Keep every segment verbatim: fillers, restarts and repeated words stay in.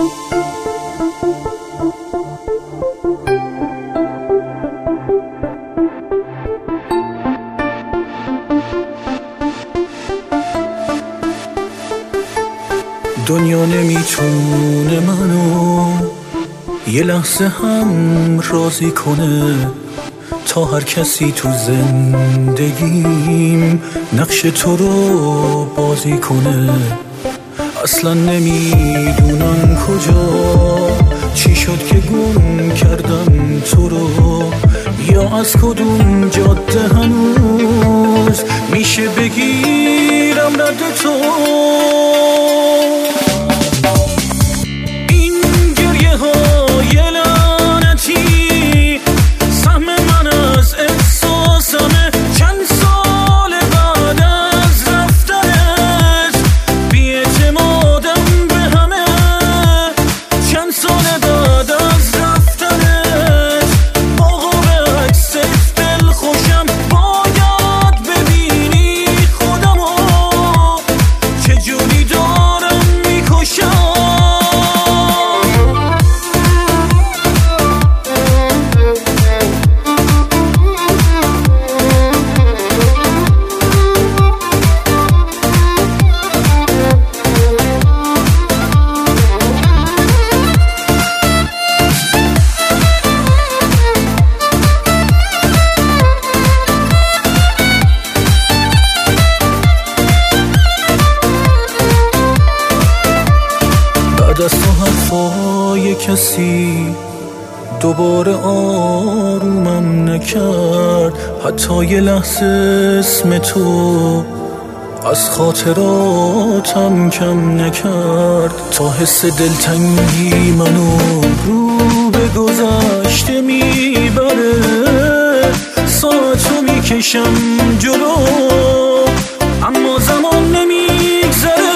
دنیا نمیتونه منو یه لحظه هم راضی کنه، تا هر کسی تو زندگیم نقش تو رو بازی کنه. اصلا نمیدونم کجا چی شد که گم کردم تو رو، یا از کدوم جاده هنوز میشه بگیرم رد تو. بعد از تو حرفای کسی دوباره آرومم نکرد، حتی یه لحظه اسم تو از خاطراتم کم نکرد. تا حس دلتنگی منو رو به گذشته میبره، ساعتو میکشم جلو اما زمان نمیگذره.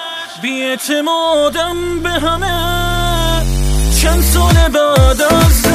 اعتمادم به همه چند سال بعد از